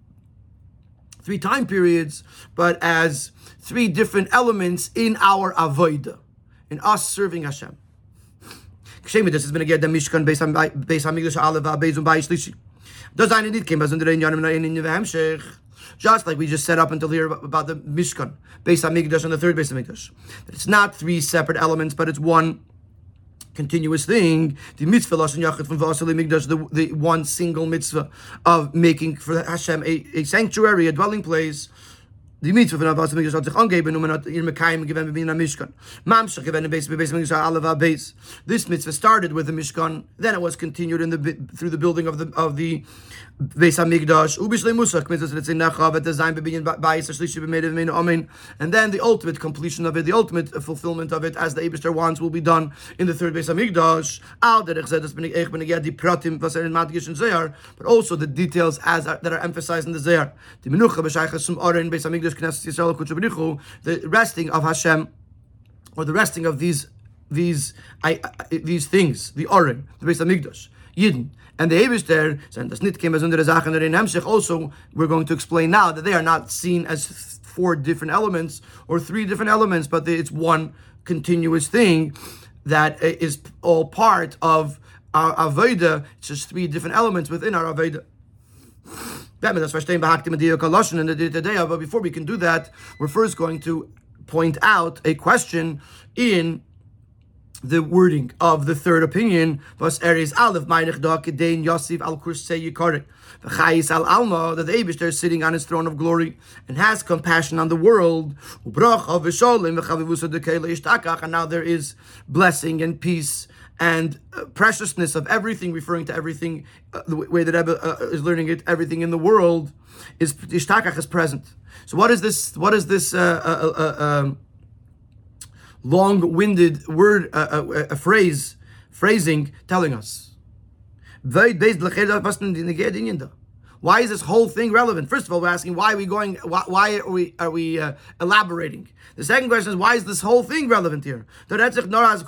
periods, but as three different elements in our avodah, in us serving Hashem. This has been again the Mishkan Beis HaMikdash Aleph Beis und Beis Shlishi. Does I need came as under in Yanim just like we just set up until here about the Mishkan Beis HaMikdash and the third Beis HaMikdash. It's not three separate elements, but it's one continuous thing. The mitzvah lashon yachid from Vasili Mikdash, the one single mitzvah of making for Hashem a sanctuary, a dwelling place. The mitzvah von Abbas Mikdash hat sich angeben, hat ihr Mekayim given in a Mishkan. Mamshach given in Beis Mikdash Alava Beis. This mitzvah started with the Mishkan, then it was continued through the building of the Beis HaMikdash. Ubishlei Musach mitzvah let's say Nachav at design bebin Beis Shlishi b'meidav mein Amen. And then the ultimate completion of it, the ultimate fulfillment of it, as the Eibishter wants, will be done in the third Beis HaMikdash. Al derech zeh das bin ich ben die pratim was in Matgish and Zayar, but also the details that are emphasized in the Zayar. The Menucha b'shaychas sum Aron Beis HaMikdash. The resting of Hashem, or the resting of these things, the Aron, the Beis HaMikdash, Yidden. And the Eibishter, and das nicht came as under the Sachen in Hemshech, also we're going to explain now that they are not seen as 4 different elements or 3 different elements, but it's one continuous thing that is all part of our Avodah. It's just 3 different elements within our Avodah. But before we can do that, we're first going to point out a question in the wording of the third opinion. That the Eibishter is sitting on his throne of glory and has compassion on the world. And now there is blessing and peace and preciousness of everything, referring to everything, the way that Rebbe is learning it, everything in the world is Ishtakach is present. So what is this? What is this long-winded word, phrasing telling us? Why is this whole thing relevant? First of all, we're asking why are we going? Why are we elaborating? The second question is, why is this whole thing relevant here? We're not talking about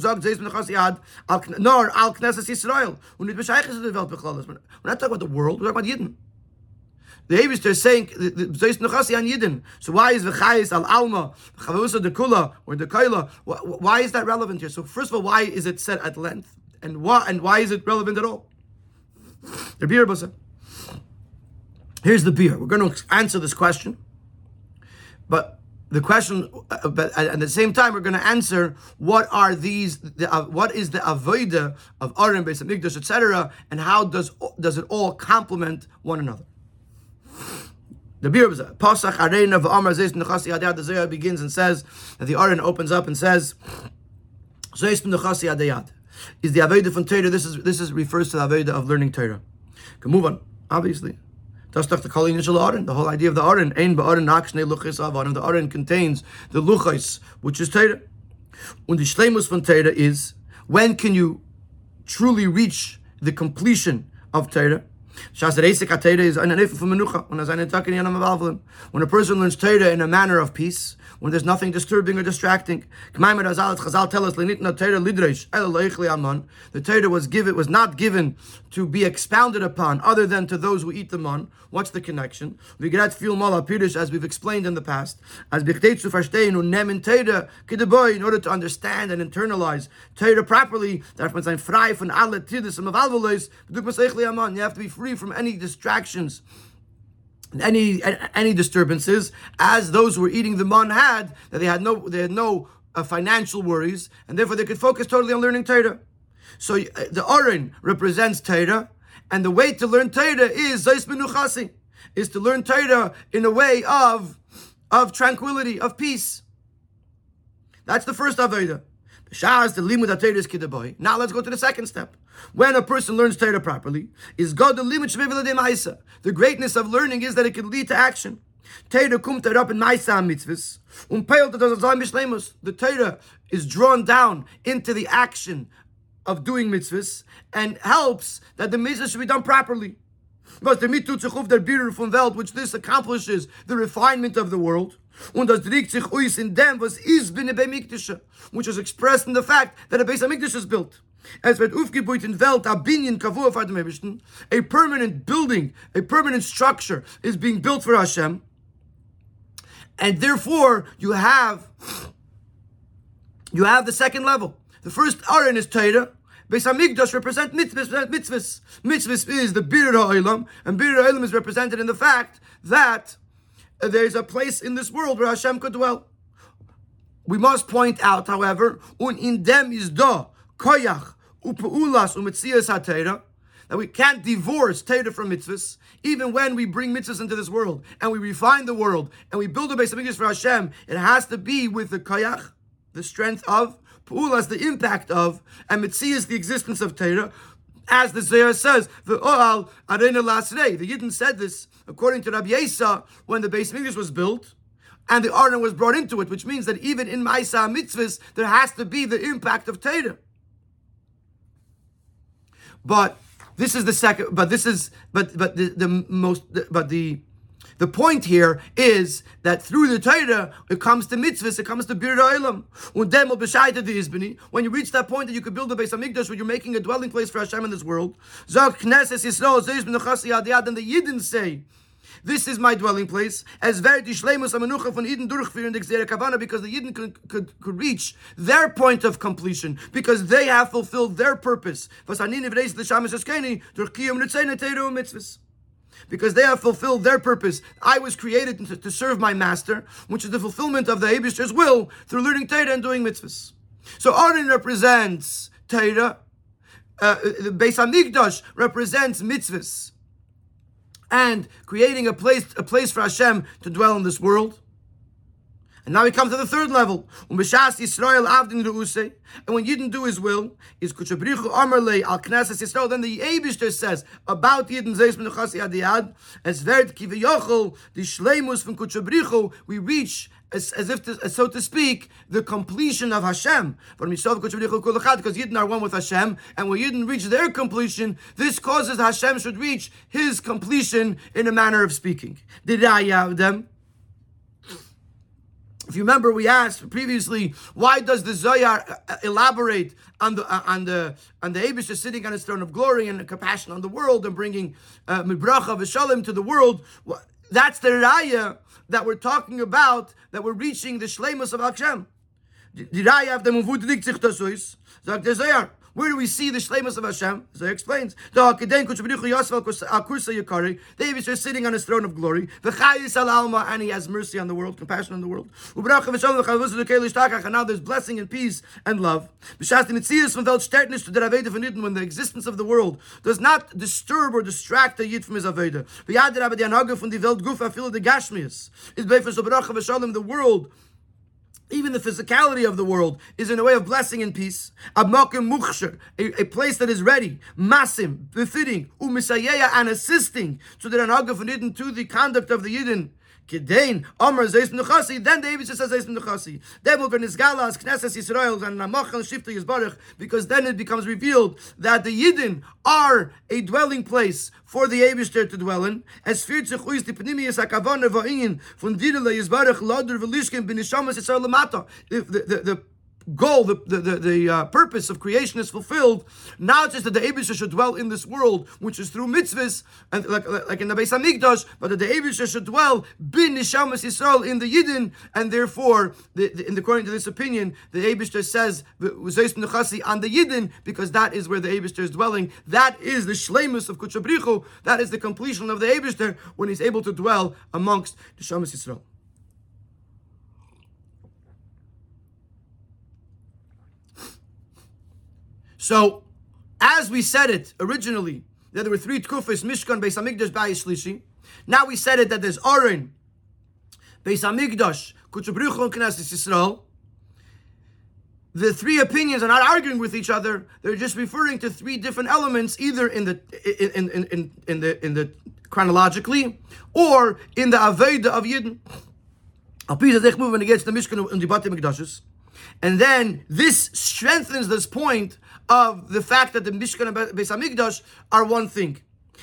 the world. We're talking about Yidden. The Eibishter is saying Zeis Nechasi an Yidden. So why is V'chayis al Alma, Chavusa de Kula or de Kaila? Why is that relevant here? So first of all, why is it said at length, and why is it relevant at all? The beer basa. Here's the beer. We're going to answer this question, but the question, but at the same time, we're going to answer what are these? What is the avodah of Aron, Beis Hamikdash, etc., and how does it all complement one another? The beer Pasach Arena of Amar Zeis Nechasi Adayad. The Zohar begins and says that the Aron opens up and says Zeis Nechasi Adayad is the avodah from Torah. This is refers to the avodah of learning Torah. Can move on, obviously. That's the calling initial Aron. The whole idea of the Aron, Ein ba'Aron Nakshne Luchis Avanim. The Aron contains the Luchis, which is Torah. And the Shleimus from Torah is, when can you truly reach the completion of Torah? When a person learns Torah in a manner of peace, when there's nothing disturbing or distracting. Chazal tell us the Torah was not given to be expounded upon other than to those who eat the man. What's the connection? As we've explained in the past, in order to understand and internalize Torah properly, you have to be free from any distractions, any disturbances, as those who were eating the man had, that they had no financial worries, and therefore they could focus totally on learning Torah. So the Aron represents Torah, and the way to learn Torah is Zeis Menuchasi, is to learn Torah in a way of tranquility, of peace. That's the first avodah. Now let's go to the second step. When a person learns Torah properly, is God the limit? The greatness of learning is that it can lead to action. Torah kommt up in Maisa mitzvahs. The Torah is drawn down into the action of doing mitzvahs and helps that the mitzvahs should be done properly. Which this accomplishes the refinement of the world. Which is expressed in the fact that a Beis Hamikdash is built. A permanent building, a permanent structure is being built for Hashem. And therefore, you have the second level. The first Aron is Torah. Beis Hamikdash represent mitzvahs. Mitzvahs is the Bir HaOlam, and Bir HaOlam is represented in the fact that there is a place in this world where Hashem could dwell. We must point out, however, in them is da koyach upeulas umetzias haTorah, that we can't divorce Torah from mitzvahs, even when we bring mitzvahs into this world and we refine the world and we build a Beis Hamikdash for Hashem. It has to be with the koyach, the strength of, peulas, the impact of, and mitzias, the existence of Torah. As the Zohar says, the Ohal Arena last day. The Yidden said this according to Rabbi Yesa when the Beis Hamikdash was built and the Aron was brought into it, which means that even in Maisa mitzvahs there has to be the impact of Torah. But this is the second. But this is the The point here is that through the Torah, it comes to mitzvahs, it comes to bir ha'olam. When you reach that point that you could build a Beis Hamikdash where you're making a dwelling place for Hashem in this world, then the Yidden say, this is my dwelling place, as ver die Shleimus HaMenucha von Eden durchführen die Gzera Kavana, because the Yidden could reach their point of completion, because they have fulfilled their purpose. Because they have fulfilled their purpose. I was created to serve my master, which is the fulfillment of the Eibishter's will through learning Torah and doing mitzvahs. So Aaron represents Torah, the Beis Hamikdash represents mitzvahs, and creating a place for Hashem to dwell in this world. And now we come to the third level. And when Yidden do his will, is Kuchabrichu Amarle al Knesset Yisrael. Then the Eibishter says about Yidden Zeis Menuchasi Adiyad, as Verd Kiviyochel, the Shleimus from Kuchabrichu, we reach as so to speak, the completion of Hashem. Because Yidden are one with Hashem, and when Yidden reach their completion, this causes Hashem should reach his completion in a manner of speaking. Did I have them? If you remember, we asked previously, why does the Zohar elaborate on the Eibishter sitting on his throne of glory and compassion on the world and bringing mibracha v'shalom to the world? That's the raya that we're talking about, that we're reaching the shleimus of Hashem. The raya of the muvud diktzich tasois, sagt the Zohar. Where do we see the shleimus of Hashem? So he explains. The Eibishter is sitting on his throne of glory, and he has mercy on the world, compassion on the world. And now there's blessing and peace and love. When the existence of the world does not disturb or distract the Yid from his Aveda. The world, even the physicality of the world, is in a way of blessing and peace. A place that is ready, masim, befitting, and assisting to the Yidden, to the conduct of the Yidden. Then the Eibishter says Zeis Menuchasi. Then will be Nizgalas Knesset Yisrael and Namachal Shifta Yisbarach, because then it becomes revealed that the Yidden are a dwelling place for the Eibishter to dwell in. As führt sich aus die Pnimius HaKavana v'Inyan von Direle Yisbarach Lader v'Lishken b'Nishamas Yisrael Lamata. The goal, the purpose of creation is fulfilled, not just that the Eibishter should dwell in this world, which is through mitzvahs, and like in the Beis Hamikdash, but that the Eibishter should dwell bin Nishamas Yisrael in the Yidden, and therefore, according to this opinion, the Eibishter says Zeis Menuchasi on the Yidden, because that is where the Eibishter is dwelling. That is the shleimus of Kuchabrichu. That is the completion of the Eibishter when he's able to dwell amongst Nishamas Yisrael. So, as we said it originally, that there were three tkufas, Mishkan, Beis Hamikdash, Bayis Shlishi. Now we said it that there's Aaron, Beis Hamikdash, Kuchabrichu, and Knesset Yisrael. The three opinions are not arguing with each other. They're just referring to three different elements, either in the chronologically or in the Aveda of Yidden. Al pi zeh move when it gets to the Mishkan and the Batei Mikdashos. And then this strengthens this point of the fact that the Mishkan and Beis Hamikdash are one thing.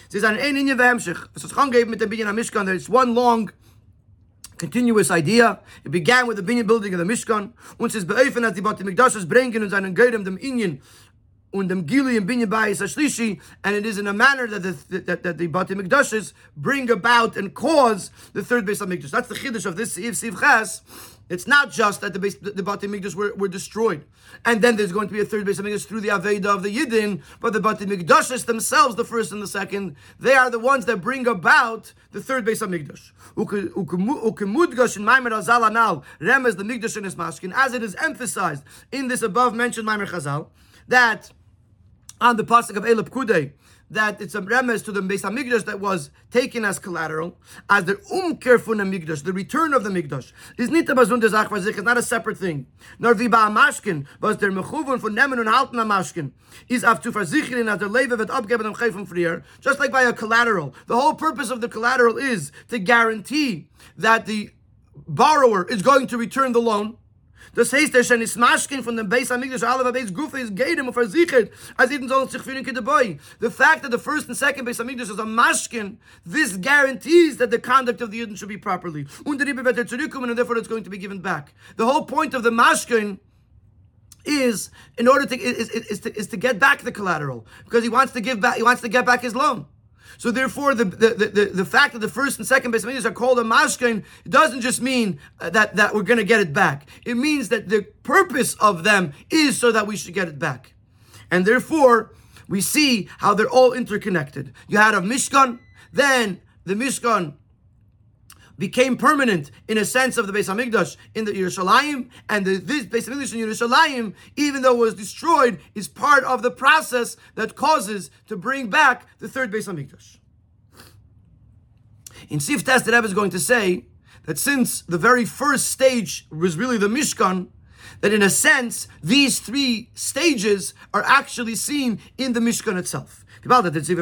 It's one long, continuous idea. It began with the binyan building of the Mishkan. Und es beöfen, as die Batei Mikdashos bringen und seinen Geirem dem Inyan und dem Gili and binyan Bayis HaShlishi, and it is in a manner that the Batei Mikdashos bring about and cause the third Beis Hamikdash. That's the chiddush of this Siv Ches. It's not just that the Batei Mikdash were destroyed, and then there's going to be a third Beis Hamikdash through the Aveda of the Yidden, but the Batei Mikdashos themselves, the first and the second, they are the ones that bring about the third Beis Hamikdash. Ukemudgash in Maimer Chazal Anal, Remez the Mikdash in his Mashkin, as it is emphasized in this above mentioned Maimer Chazal, that on the pasuk of Elep Kudei, that it's a remes to the Beis Hamikdash that was taken as collateral, as the umker fun Hamikdash, the return of the Mikdash, is nicht aber so eine Sache, was it's not a separate thing. Nor wie bei Mashkin, was der Mechuvon von Nehmen und Halten am Mashkin, is auf zu versichern, as der Leve wird abgeben am Chai von Frier, just like by a collateral. The whole purpose of the collateral is to guarantee that the borrower is going to return the loan. Das heißt, der schon ist Maschkin von dem Beis Hamikdash, alle Beis Gufe ist Geidem und versichert, als jeden sollen sich fühlen Kedeboy. The fact that the first and second Beis Hamikdash is a Maschkin, this guarantees that the conduct of the Yidden should be properly. Und der Rebbe wird zurückkommen, and therefore it's going to be given back. The whole point of the Maschkin is in order to is to get back the collateral, because he wants to get back his loan. So therefore, the fact that the first and second Beis Hamikdash are called a mashkin doesn't just mean that we're going to get it back. It means that the purpose of them is so that we should get it back, and therefore we see how they're all interconnected. You had a Mishkan, then the Mishkan became permanent in a sense of the Beis Hamikdash in the Yerushalayim, and this Beis Hamikdash in Yerushalayim, even though it was destroyed, is part of the process that causes to bring back the third Beis Hamikdash. In Sif Tes, the Rebbe is going to say that since the very first stage was really the Mishkan, that in a sense, these three stages are actually seen in the Mishkan itself. This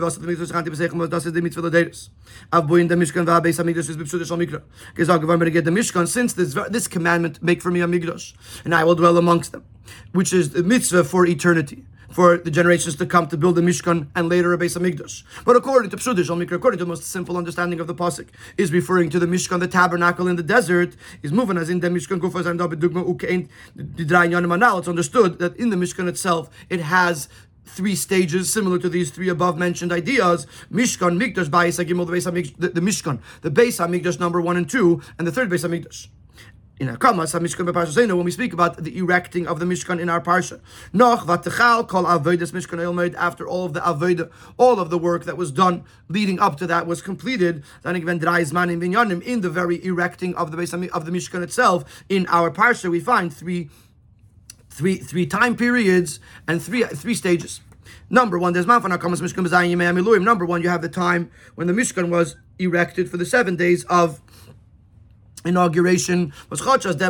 commandment make for me a Mikdash, and I will dwell amongst them, which is the mitzvah for eternity, for the generations to come, to build a Mishkan and later a Beis Hamikdash. But according to Pshudish Mikra, according to the most simple understanding of the pasuk, is referring to the Mishkan, the tabernacle in the desert, is moving as in the Mishkan Gufas and Dugma Ukein the Drayin Yonim. It's understood that in the Mishkan itself it has three stages similar to these three above mentioned ideas: Mishkan, Mikdash, Bayis Hagimel, the Mishkan, the Beis Hamikdash number 1 and 2, and the third Beis Hamikdash. In our Kamas Mishkan Parsha, when we speak about the erecting of the Mishkan in our Parsha, Noch Vatechal Kol Avodas Mishkan Elmoed, after all of the Avodah, all of the work that was done leading up to that was completed, in the very erecting of the Beis of the Mishkan itself. In our Parsha, we find three time periods and three stages. Number one, there's Number one, you have the time when the Mishkan was erected for the 7 days of inauguration. Even though at that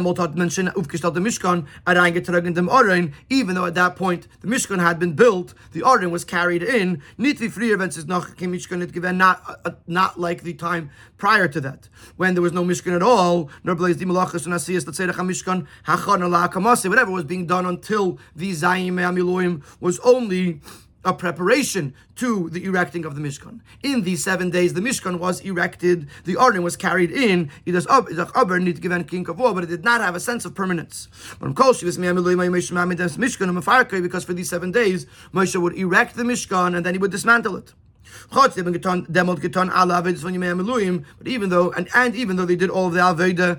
point the Mishkan had been built, the Aron was carried in, not like the time prior to that, when there was no Mishkan at all, whatever was being done until the Zayim Amiluim was only a preparation to the erecting of the Mishkan. In these 7 days, the Mishkan was erected, the Aron was carried in, but it did not have a sense of permanence. Because for these 7 days, Moshe would erect the Mishkan and then he would dismantle it. But even though they did all of the Aveda,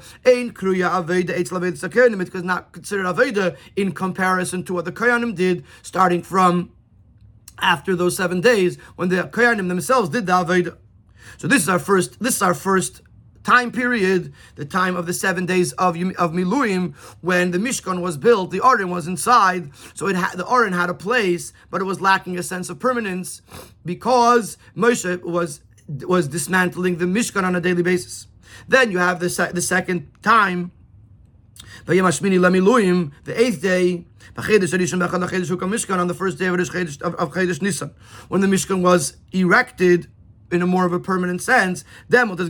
it was not considered Aveda in comparison to what the Koyanim did, starting from after those 7 days when the Koyanim themselves did the Aveda. So this is our first time period, the time of the 7 days of Miluim, when the Mishkan was built, the Aron was inside, so the Aron had a place, but it was lacking a sense of permanence because Moshe was dismantling the Mishkan on a daily basis. Then you have the second time, the 8th day, on the first day of Chedesh Nisan, when the Mishkan was erected in a more of a permanent sense, then at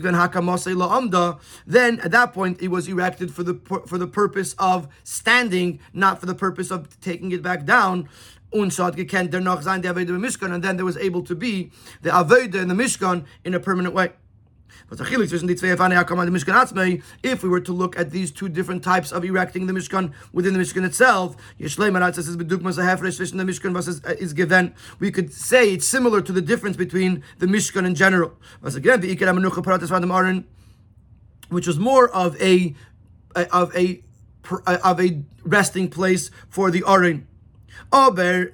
that point it was erected for the purpose of standing, not for the purpose of taking it back down. And then there was able to be the Aveda in the Mishkan in a permanent way. If we were to look at these two different types of erecting the Mishkan within the Mishkan itself, is given, we could say it's similar to the difference between the Mishkan in general. Which was more of a resting place for the Aron. But the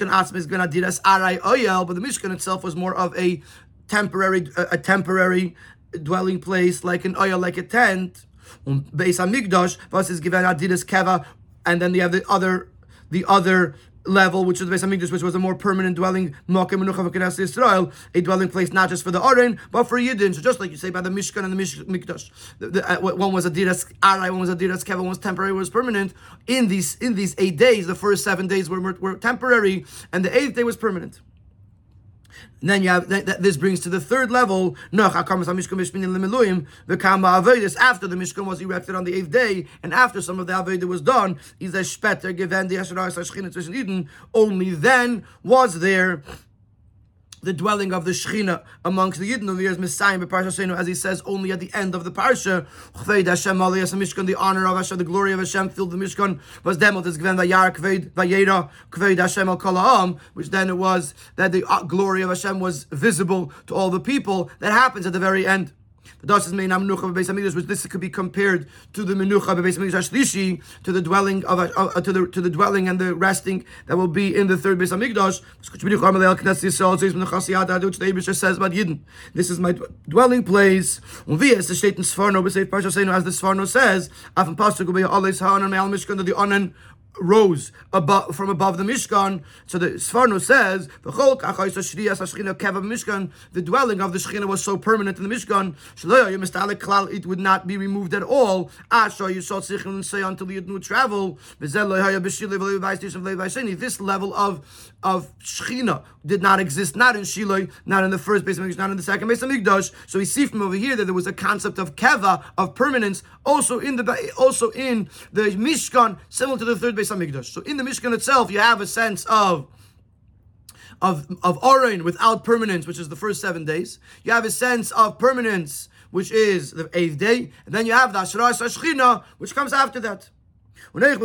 Mishkan itself was more of a temporary dwelling place, like an oil, like a tent. Beis Hamikdash was given adidas keva, and then you have the other level, which is the Beis Hamikdash, which was a more permanent dwelling, Israel, a dwelling place not just for the Aron, but for Yidden. So just like you say by the Mishkan and the Mikdash, one was adidas arai, one was adidas keva, one was temporary, one was permanent. In these 8 days, the first 7 days were temporary, and the 8th day was permanent. And then you have this brings to the third level. After the Mishkan was erected on the 8th day, and after some of the Avodah was done, only then was there the dwelling of the Shechina amongst the Yidden of the years Messiah, as he says only at the end of the parsha. The honor of Hashem, the glory of Hashem filled the Mishkan. Was demot is given Vayar Kved Vayera Kved Hashem al Kol Ha'am, which then it was that the glory of Hashem was visible to all the people. That happens at the very end. Which this could be compared to the menucha bebeis hamikdash shlishi, to the dwelling of to the dwelling and the resting that will be in the third beis hamikdash. Which the Eibusher says about Yidden. This is my dwelling place. As the Sforno says, that the Onan rose from above the Mishkan. So the Sforno says, the dwelling of the Shechina was so permanent in the Mishkan, it would not be removed at all until the Yidden would travel. This level of Shechina did not exist, not in Shiloh, not in the first Beis Hamikdash, not in the second Beis Hamikdash. So we see from over here that there was a concept of keva, of permanence, also in the Mishkan, similar to the third Beis Hamikdash. So in the Mishkan itself, you have a sense of Oren without permanence, which is the first 7 days. You have a sense of permanence, which is the 8th day, and then you have the Asheras HaShechina, which comes after that. And this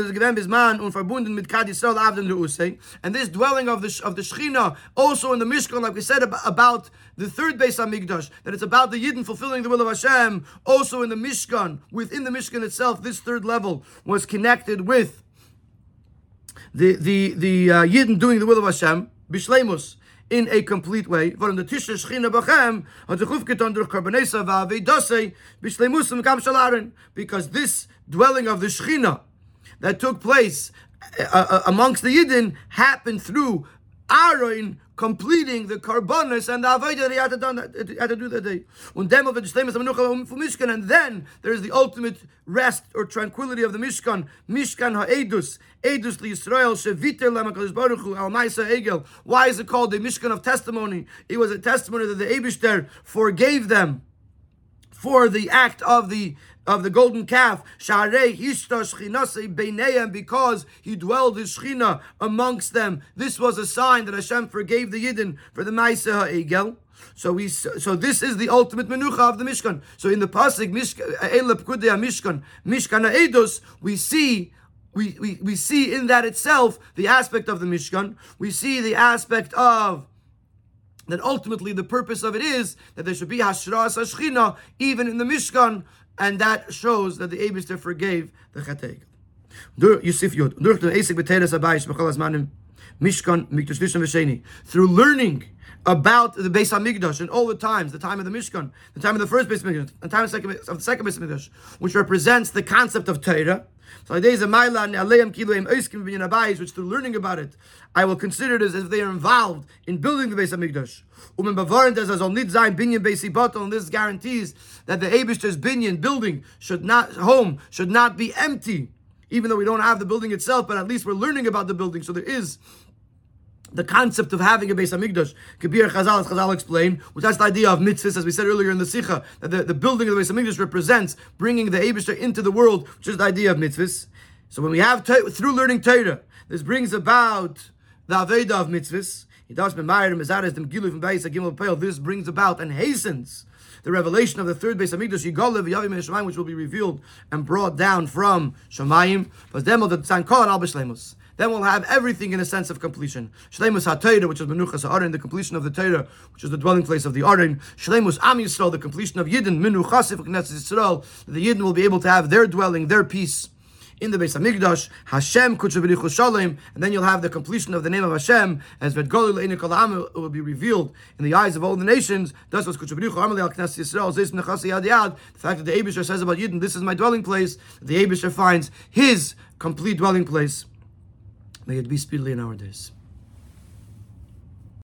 dwelling of the Shechina, also in the Mishkan, like we said about the third Beis Hamikdash, that it's about the Yidden fulfilling the will of Hashem. Also in the Mishkan, within the Mishkan itself, this third level was connected with the Yidden doing the will of Hashem, Bishleimus, in a complete way. Because this dwelling of the Shechina that took place amongst the Yidden happened through Aaron completing the Karbonos and the Avodah that he had to do that day. And then there is the ultimate rest or tranquility of the Mishkan. Mishkan ha'edus, edus liYisrael sheviter l'HaKadosh Baruch Hu al Ma'aseh Egel. Why is it called the Mishkan of testimony? It was a testimony that the Eibishter forgave them for the act of the golden calf, because he dwelled his Shechina amongst them. This was a sign that Hashem forgave the Yidden for the Ma'aseh Ha'egel. So this is the ultimate menucha of the Mishkan. So in the pasuk Mishkan Ha'edus, we see in that itself the aspect of the Mishkan. We see the aspect of that ultimately the purpose of it is that there should be Hashras HaShechina even in the Mishkan, and that shows that the Eibishter forgave the Chatei. Through learning about the Beis Hamikdash in all the times, the time of the Mishkan, the time of the first Beis Hamikdash, the time of the second Beis Hamikdash, which represents the concept of Torah. So which through learning about it, I will consider it as if they are involved in building the Beis Hamikdash. And this guarantees that the Eibishter's binyan building should not be empty, even though we don't have the building itself, but at least we're learning about the building. So there is the concept of having a Beis Hamikdash. Kabir Chazal, as Chazal explained, which that's the idea of mitzvahs, as we said earlier in the Sikha, that the building of the Beis Hamikdash represents bringing the Eibishter into the world, which is the idea of mitzvahs. So when we have, through learning Torah, this brings about the Aveda of mitzvahs. This brings about and hastens the revelation of the third Beis Hamikdash, which will be revealed and brought down from Shamayim. Then we'll have everything in a sense of completion. Shleimus HaTorah, which is Menuchas HaAron, the completion of the Torah, which is the dwelling place of the Aron. Shleimus Am Yisrael, the completion of Yidden, Menuchas Knesset Yisrael, the Yidden will be able to have their dwelling, their peace in the Beis Hamikdash. Hashem Kudsha B'Richus Shalom, and then you'll have the completion of the name of Hashem, as Vedgolil Le'inei Kol Ha'am will be revealed in the eyes of all the nations. Thus was Kudsha B'Richus Amalei Al Knesset Yisrael, Zis Nechasi Yad Yad. The fact that the Eibishter says about Yidden, this is my dwelling place, the Eibishter finds his complete dwelling place. May it be speedily in our days.